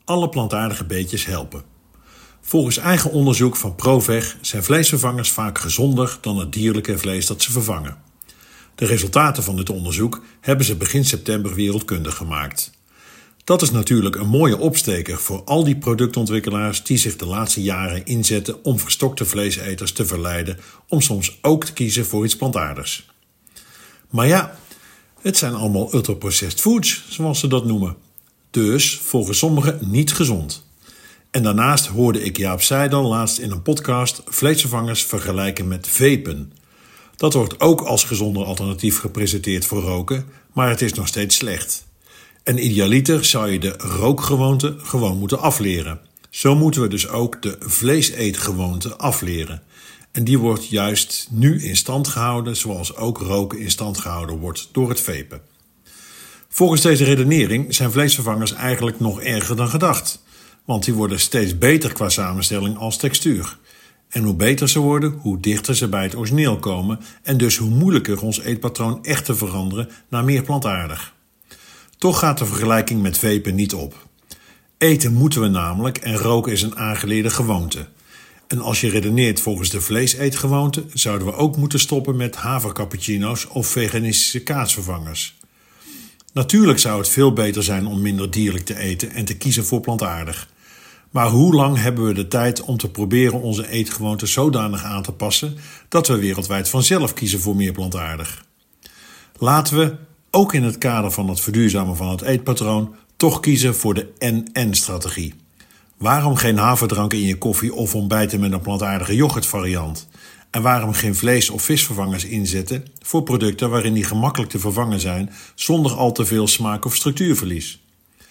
alle plantaardige beetjes helpen. Volgens eigen onderzoek van Proveg zijn vleesvervangers vaak gezonder dan het dierlijke vlees dat ze vervangen. De resultaten van dit onderzoek hebben ze begin september wereldkundig gemaakt. Dat is natuurlijk een mooie opsteker voor al die productontwikkelaars die zich de laatste jaren inzetten om verstokte vleeseters te verleiden om soms ook te kiezen voor iets plantaardigs. Maar ja, het zijn allemaal ultraprocessed foods, zoals ze dat noemen. Dus volgens sommigen niet gezond. En daarnaast hoorde ik Jaap Seidel laatst in een podcast vleesvervangers vergelijken met vapen. Dat wordt ook als gezonder alternatief gepresenteerd voor roken, maar het is nog steeds slecht. En idealiter zou je de rookgewoonte gewoon moeten afleren. Zo moeten we dus ook de vleeseetgewoonte afleren. En die wordt juist nu in stand gehouden, zoals ook roken in stand gehouden wordt door het vapen. Volgens deze redenering zijn vleesvervangers eigenlijk nog erger dan gedacht. Want die worden steeds beter qua samenstelling als textuur. En hoe beter ze worden, hoe dichter ze bij het origineel komen en dus hoe moeilijker ons eetpatroon echt te veranderen naar meer plantaardig. Toch gaat de vergelijking met vapen niet op. Eten moeten we namelijk en roken is een aangeleerde gewoonte. En als je redeneert volgens de vleeseetgewoonte, zouden we ook moeten stoppen met havercappuccino's of veganistische kaasvervangers. Natuurlijk zou het veel beter zijn om minder dierlijk te eten en te kiezen voor plantaardig. Maar hoe lang hebben we de tijd om te proberen onze eetgewoonten zodanig aan te passen dat we wereldwijd vanzelf kiezen voor meer plantaardig? Laten we, ook in het kader van het verduurzamen van het eetpatroon, toch kiezen voor de NN-strategie. Waarom geen haverdrank in je koffie of ontbijten met een plantaardige yoghurtvariant? En waarom geen vlees- of visvervangers inzetten voor producten waarin die gemakkelijk te vervangen zijn zonder al te veel smaak- of structuurverlies?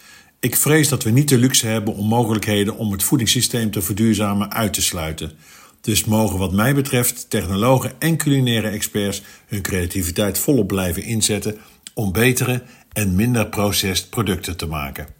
Ik vrees dat we niet de luxe hebben om mogelijkheden om het voedingssysteem te verduurzamen uit te sluiten. Dus mogen wat mij betreft technologen en culinaire experts hun creativiteit volop blijven inzetten om betere en minder processed producten te maken.